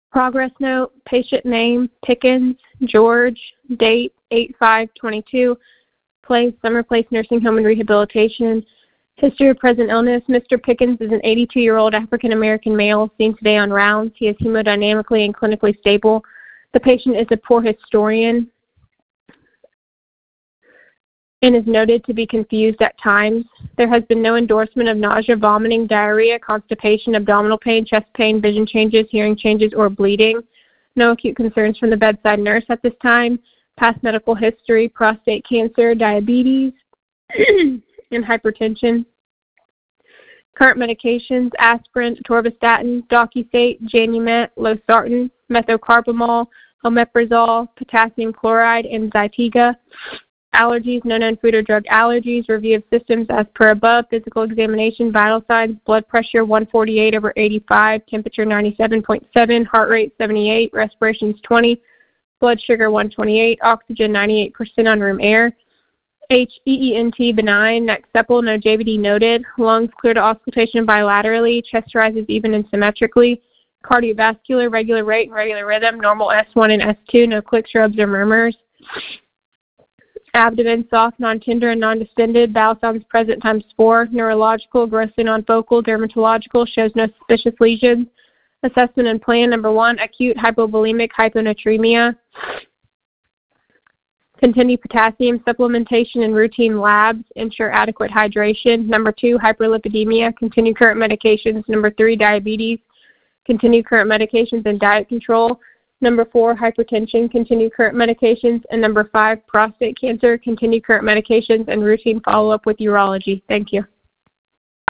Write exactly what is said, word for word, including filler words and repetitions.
Progress note, patient name, Pickens, George, date, eight five twenty-two, place, Summer Place Nursing Home and Rehabilitation. History of present illness, Mister Pickens is an eighty-two-year-old African-American male seen today on rounds. He is hemodynamically and clinically stable. The patient is a poor historian and is noted to be confused at times. There has been no endorsement of nausea, vomiting, diarrhea, constipation, abdominal pain, chest pain, vision changes, hearing changes, or bleeding. No acute concerns from the bedside nurse at this time. Past medical history, prostate cancer, diabetes, and hypertension. Current medications, aspirin, atorvastatin, Docusate, Janumet, losartan, methocarbamol, omeprazole, potassium chloride, and Zytiga. Allergies, no known food or drug allergies. Review of systems as per above. Physical examination, vital signs, blood pressure one forty-eight over eighty-five, temperature ninety-seven point seven, heart rate seventy-eight, respirations twenty, blood sugar one twenty-eight, oxygen ninety-eight percent on room air. H E E N T benign, neck sepal, no J V D noted. Lungs clear to auscultation bilaterally. Chest rises even and symmetrically. Cardiovascular, regular rate and regular rhythm. Normal S one and S two, no clicks, rubs, or murmurs. Abdomen soft, non-tender, and non-distended. Bowel sounds present times four. Neurological, grossly non-focal. Dermatological, shows no suspicious lesions. Assessment and plan. Number one, acute hypovolemic hyponatremia. Continue potassium supplementation and routine labs. Ensure adequate hydration. Number two, hyperlipidemia. Continue current medications. Number three, diabetes. Continue current medications and diet control. Number four, hypertension, continue current medications. And number five, prostate cancer, continue current medications and routine follow-up with urology. Thank you.